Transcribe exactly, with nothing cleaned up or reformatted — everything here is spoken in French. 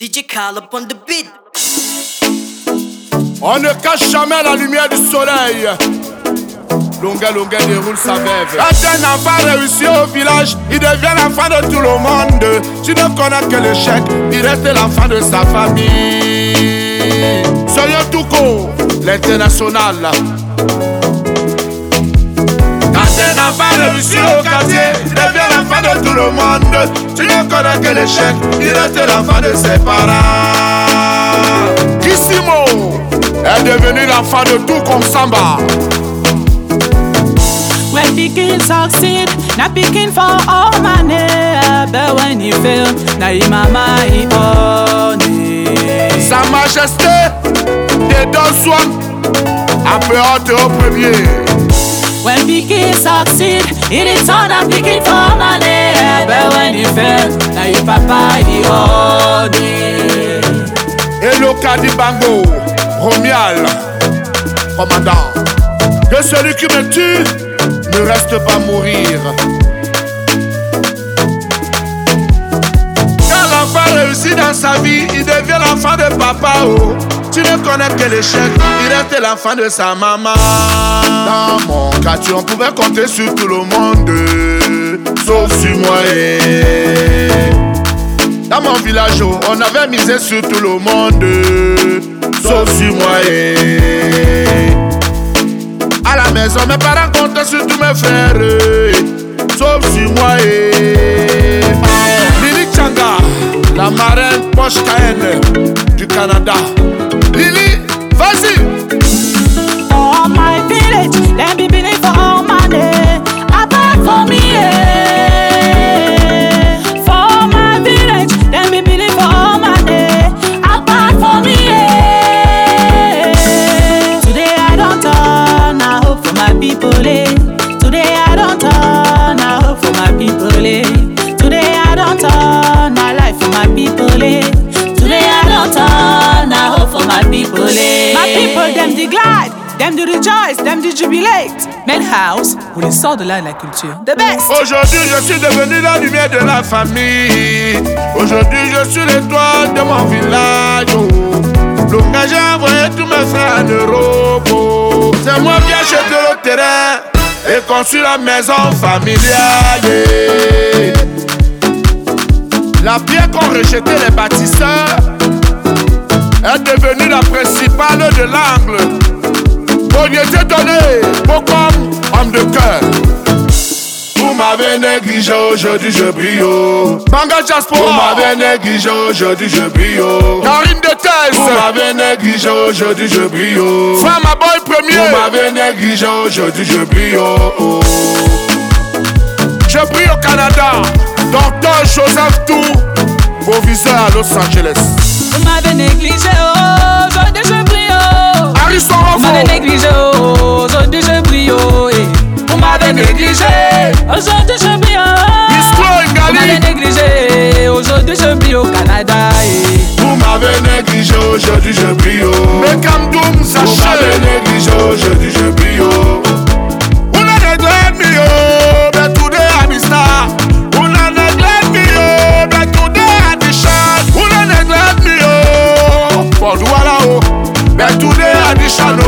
D J Khaled on the beat. On ne cache jamais la lumière du soleil. Longa Longa déroule sa veuve. Quand un enfant réussit au village, il devient l'enfant de tout le monde. Tu ne connais que l'échec, il reste l'enfant de sa famille. Soyons tout court, l'international. Quand un enfant réussit au quartier, il devient l'enfant de tout le monde. Tu ne connais que l'échec, il reste l'enfant de ses parents. Kissimo est devenu l'enfant de tout comme Samba. When pikin succeed, na pikin for all money. But when he fail, na him mama he honey. Sa Majesté des deux soins appelante au premier. When pikin succeed, it is all na pikin for money. But when he fail, na him papa he honey. Eloka Dibango, Romial, commandant. Que celui qui me tue ne reste pas mourir. Quand l'enfant réussit dans sa vie, il devient l'enfant de papa. Oh, tu ne connais que l'échec, il reste l'enfant de sa maman. Dans mon quartier, on pouvait compter sur tout le monde, sauf sur moi. Dans mon village, on avait misé sur tout le monde, sauf sur moi. À la maison, mes parents comptaient sur tous mes frères, sauf sur moi. Lili Changa, la marraine Poche Cayenne du Canada. Lili, vas-y. For my village, let me believe for all money. Apart from me, yeah. For my village, let me believe for all money. Apart from me, yeah. Today I don't turn, I hope for my people, eh. Today I don't turn, I hope for my people, eh. Today I don't turn, I life for my people, eh. Today I don't turn, I hope for my people, eh. My people, them they glad, them they rejoice, them they jubilate. Melhouse, où les sorts de l'art et de la culture, the best. Aujourd'hui, je suis devenu la lumière de la famille. Aujourd'hui, je suis l'étoile de mon village. Oh. Donc, j'ai envoyé tous mes frères en Europe. Oh. C'est moi qui ai acheté le terrain et construit la maison familiale. Yeah. La pierre qu'ont rejeté les bâtisseurs est devenue la principale de l'angle. Bon, il était donné, beau comme homme de cœur. Vous m'avez négligé, aujourd'hui je brille. Banga Jaspo, vous m'avez négligé, aujourd'hui je brille. Karine de Thèse, vous m'avez négligé, aujourd'hui je brille. Frère ma boy premier, vous m'avez négligé, aujourd'hui je brille. Je brille au Canada, docteur Joseph Tou, proviseur à Los Angeles. Vous m'avez négligé, aujourd'hui je brille. Harrison Vous m'avez négligé, aujourd'hui je brille. Vous m'avez négligé, aujourd'hui je brille. Vous m'avez négligé, aujourd'hui je brille au Canada. Vous m'avez négligé, aujourd'hui je brille. Mais comme Doom, ça vous m'avez négligé, aujourd'hui je brille. Vous n'en neglect me, but today I'm a star. Vous n'en neglect me, but today I'm the shot. Vous n'en neglect me, for Douala, but today I'm the shot.